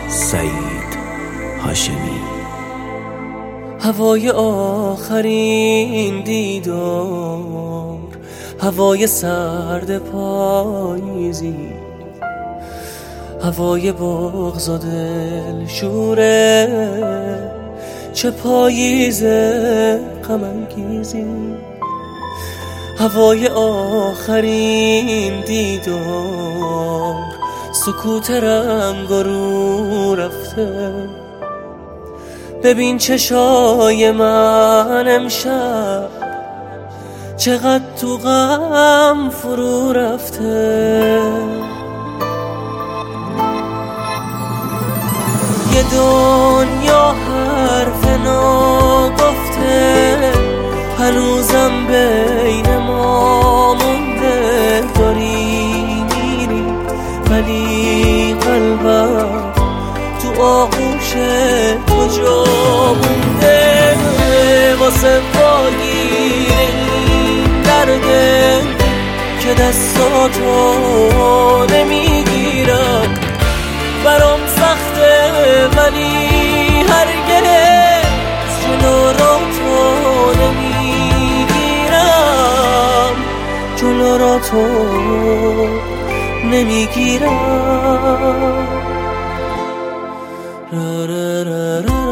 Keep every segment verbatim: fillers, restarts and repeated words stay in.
سعید هاشمی. هوای آخرین دیدار، هوای سرد پاییزی، هوای بغض و دل شوره، چه پاییز غم انگیزی. هوای آخرین دیدار، سکوت رنگ رو رفته. ببین چشای من امشب چقدر تو غم فرو رفته. یه دنیا حرف ناگفته هنوزم بین ما مونده. داری میری ولی قلبم تو آغوش تو جا مونده. واسه پاگیر این درده که دستاتو نمیگیرم. برام سخته ولی هرگز جلو را تو نمیگیرم. جلو را تو نمیگیرم. را را را را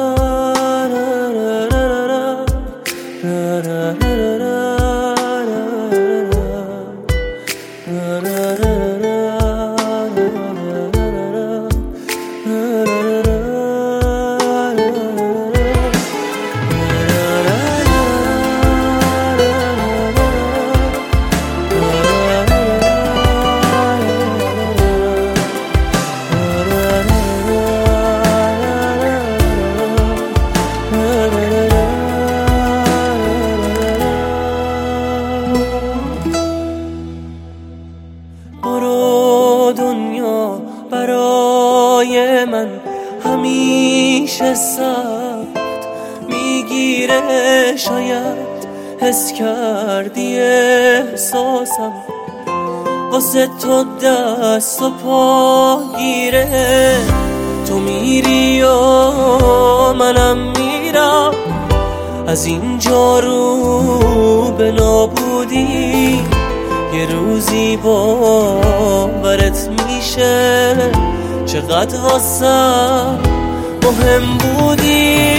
دنیا برای من همیشه سخت میگیره. شاید حس کردی احساسم واسه تو دست و پا گیره. تو میری و منم میرم از اینجا رو به نابودی. یه روزی باورت میشه چقدر واسم مهم بودی.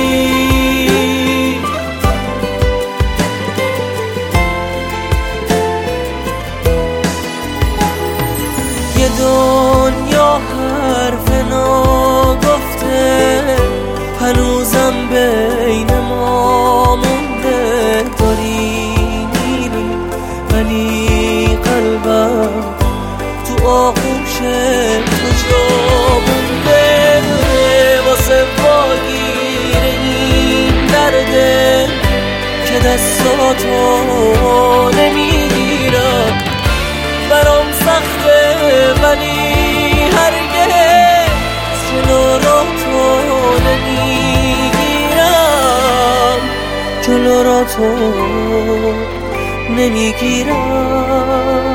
یه دنیا حرف ناگفته هنوزم بین ما مونده. داری میری ولی قلبم تو آغوش تو جا مونده. واسه پاگیر این درده که دستاتو نمیگیرم. برام سخته ولی هرگز جلو را تو نمیگیرم. جلو را تو نمیگیرم.